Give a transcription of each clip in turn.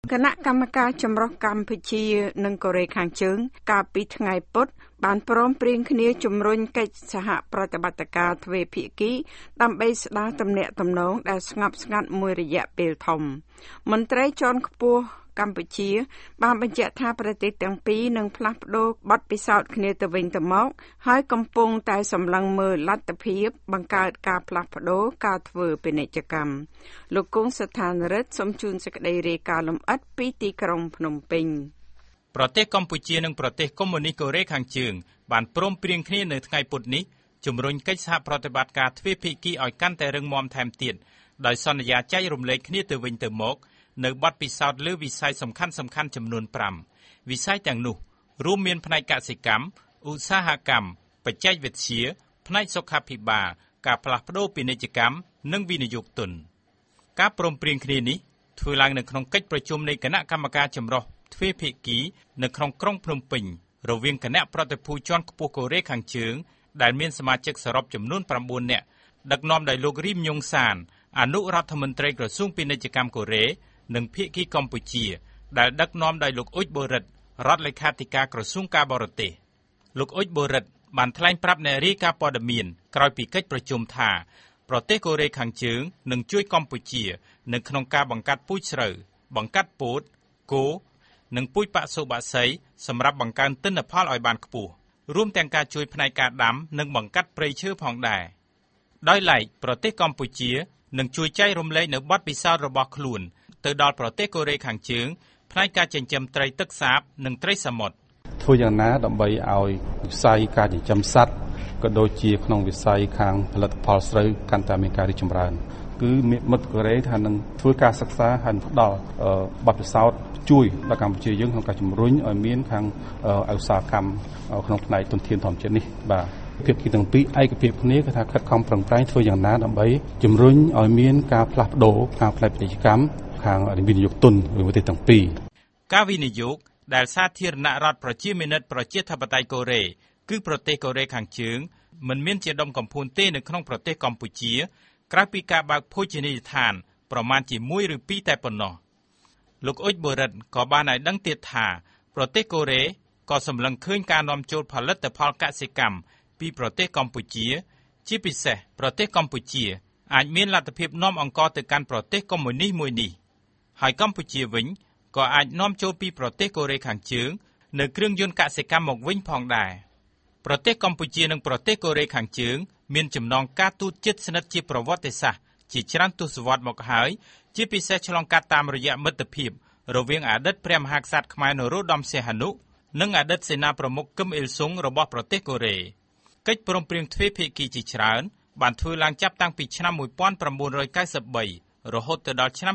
គណៈកម្មការចម្រុះកម្ពុជានិងកូរ៉េខាងជើងកាលពីថ្ងៃពុធបានព្រមព្រៀងគ្នាជំរុញកិច្ចសហប្រតិបត្តិការទ្វេភាគីដើម្បីស្ដារទំនាក់ទំនងដែលស្ងប់ស្ងាត់មួយរយៈពេលធំមន្ត្រីជាន់ខ្ពស់កម្ពុជាបានបញ្ជាក់ថាប្រទេសទាំងពីរនឹងផ្លាស់ប្ដូរបទពិសោធន៍គ្នាទៅវិញទៅមកហើយកំពុងតែសម្លឹងមើលលទ្ធភាពបង្កើតការផ្លាស់ប្ដូរការធ្វើពាណិជ្ជកម្មលោកគង់ស្ថានរិទ្ធសូមជូនសេចក្តីរាយការណ៍លម្អិតពីទីក្រុងភ្នំពេញប្រទេសកម្ពុជានិងប្រទេសកុម្មុយនីសកូរ៉េខាងជើងបានព្រមព្រៀងគ្នានៅថ្ងៃពុធនេះជំរុញកិច្ចសហប្រតិបត្តិការទ្វេភាគីឲ្យកាន់តែរឹងមាំថែមទៀតដោយសន្យាចែករំលែកគ្នាទៅវិញទៅមកនៅបទពិសោធន៍លើវិស័យសំខាន់ៗចំនួន5វិស័យទាំងនោះរួមមានផ្នែកកសិកម្មឧស្សាហកម្មបច្ចេកវិទ្យាផ្នែកសុខាភិបាលការផ្លាស់ប្ដូរពាណិជ្ជកម្មនិងវិនិយោគទុនការព្រមព្រៀងគ្នានេះធ្វើឡើងនៅក្នុងកិច្ចប្រជុំនៃគណៈកម្មការចម្រុះទ្វេភាគីនៅក្នុងក្រុងភ្នំពេញរវាងគណៈប្រតិភូជាន់ខ្ពស់កូរ៉េខាងជើងដែលមានសមាជិកសរុបចំនួន9នាក់ដឹកនាំដោយលោករីមញុងសានអនុរដ្ឋមន្ត្រីក្រសួងពាណិជ្ជកម្មកូរ៉េនិងភាគីកម្ពុជាដែលដឹកនាំដោយលោកអ៊ុចបូរិតរដ្ឋលេខាធិការក្រសួងការបរទេសលោកអ៊ុចបូរិតបានថ្លែងប្រាប់អ្នករាយការណ៍ព័ត៌មានក្រោយពីកិច្ចប្រជុំថាប្រទេសកូរ៉េខាងជើងនឹងជួយកម្ពុជានៅក្នុងការបង្កាត់ពូជស្រូវបង្កាត់ពោតគោនិងពូជបសុបក្សីសម្រាប់បង្កើនទិន្នផលឲ្យបានខ្ពស់រួមទាំងការជួយផ្នែកការដាំនិងបង្កាត់ព្រៃឈើផងដែរដោយឡែកប្រទេសកម្ពុជានឹងជួយចែករំលែកនៅបទពិសោធន៍របស់ខ្លួនទៅដល់ប្រទេសកូរ៉េខាងជើងផ្នែកការចិញ្ចឹមត្រីទឹកសាបនិងត្រីសមុទ្រធ្វើយ៉ាងណាដើម្បីឲ្យវិស័យការចិញ្ចឹមសត្វក៏ដូចជាក្នុងវិស័យខាងផលិតផលស្រូវកាន់តែមានការរីកចម្រើនគឺមិត្តកូរ៉េថានឹងធ្វើការសិក្សាហើយផ្ដល់បទពិសោធន៍ជួយដល់កម្ពុជាយើងក្នុងការជំរុញឲ្យមានខាងឧស្សាហកម្មក្នុងផ្នែកធនធានធម្មជាតិនេះបាទភាគីទាំងពីរឯកភាពគ្នាគឺថាខិតខំប្រឹងប្រែងធ្វើយ៉ាងណាដើម្បីជំរុញឲ្យមានការផ្លាស់ប្ដូរខាងផ្នែកពាណិជ្ជកម្មខាងវិនិយោគទុនពីប្រទេសទាំងពីរការវិនិយោគដែលសាធារណរដ្ឋប្រជាមានិតប្រជាធិបតេយ្យកូរ៉េគឺប្រទេសកូរ៉េខាងជើងមិនមានជាដុំកំភួនទេនៅក្នុងប្រទេសកម្ពុជាក្រៅពីការបើកភោជនីយដ្ឋានប្រមាណជា1ឬ2តែប៉ុណ្ណោះលោកអ៊ុចបូរិតក៏បានឲ្យដឹងទៀតថាប្រទេសកូរ៉េក៏សម្លឹងឃើញការនាំចូលផលិតផលកសិកម្មពីប្រទេសកម្ពុជាជាពិសេសប្រទេសកម្ពុជាអាចមានលទ្ធភាពនាំអង្ករទៅកាន់ប្រទេសកុម្មុយនីសមួយនេះហើយកម្ពុជាវិញក៏អាចនាំចូលពីប្រទេសកូរ៉េខាងជើងនៅគ្រឿងយន្តកសិកម្មមកវិញផងដែរប្រទេសកម្ពុជានិងប្រទេសកូរ៉េខាងជើងមានចំណងការទូតជិតស្និទ្ធជាប្រវត្តិសាស្ត្រជាច្រើនទសវត្សរ៍មកហើយជាពិសេសឆ្លងកាត់តាមរយៈមិត្តភាពរវាងអតីតព្រះមហាក្សត្រខ្មែរនរោត្តមសីហនុនិងអតីតសេនាប្រមុខគឹមអ៊ីលសុងរបស់ប្រទេសកូរ៉េកិច្ចព្រមព្រៀងទ្វេភាគីជាច្រើនបានធ្វើឡើងចាប់តាំងពីឆ្នាំ1993រហូតទៅដល់ឆ្នាំ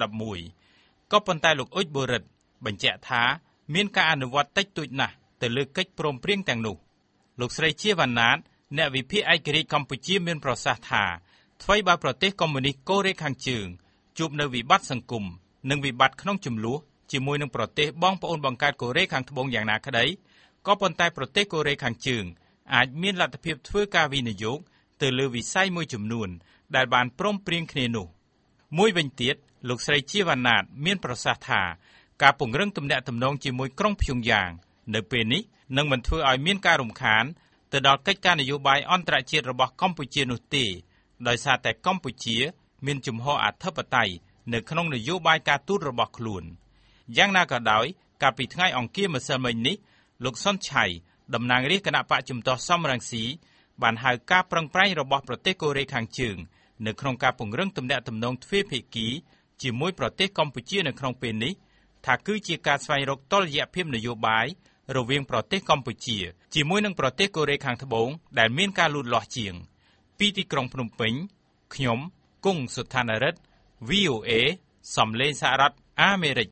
2011ក៏ប៉ុន្តែលោកអ៊ុចបូរិតបញ្ជាក់ថាមានការអនុវត្តតិចតួចណាស់ទៅលើកិច្ចព្រមព្រៀងទាំងនោះលោកស្រីជាវណ្ណាតអ្នកវិភាគឯករាជ្យកម្ពុជាមានប្រសាសន៍ថាថ្មីបើប្រទេសកុម្មុយនីសកូរ៉េខាងជើងជួបនៅវិបត្តិសង្គមនិងវិបត្តិក្នុងជម្លោះជាមួយនឹងប្រទេសបងប្អូនបង្កើតកូរ៉េខាងត្បូងយ៉ាងណាក្តីក៏ប៉ុន្តែប្រទេសកូរ៉េខាងជើងអាចមានលទ្ធភាពធ្វើការវិនិយោគទៅលើវិស័យមួយចំនួនដែលបានព្រមព្រៀងគ្នានោះមួយវិញទៀតលោកស្រីជាវណ្ណាតមានប្រសាសន៍ថាការពង្រឹងទំនាក់ទំនងជាមួយក្រុងព្យុងយ៉ាងនៅពេលនេះនឹងមិនធ្វើឲ្យមានការរំខានទៅដល់កិច្ចការនយោបាយអន្តរជាតិរបស់កម្ពុជានោះទេដោយសារតែកម្ពុជាមានជំហរអធិបតេយ្យនៅក្នុងនយោបាយការទូតរបស់ខ្លួនយ៉ាងណាក៏ដោយកាលពីថ្ងៃអង្គារម្សិលមិញនេះលោកសុនឆៃតំណាងរាជគណៈបកជំទាស់សំរងស៊ីបានហៅការប្រឹងប្រែងរបស់ប្រទេសកូរ៉េខាងជើងនៅក្នុងការពង្រឹងទំនាក់ទំនងទ្វេភាគីជាមួយប្រទេសកម្ពុជានៅក្នុងពេលនេះថាគឺជាការស្វែងរកតុល្យភាពនយោបាយរវាងប្រទេសកម្ពុជាជាមួយនឹងប្រទេសកូរ៉េខាងត្បូងដែលមានការលូតលាស់ជាងពីទីក្រុងភ្នំពេញខ្ញុំគង់សុឋានរិទ្ធ VOA សំឡេងសហរដ្ឋអាមេរិក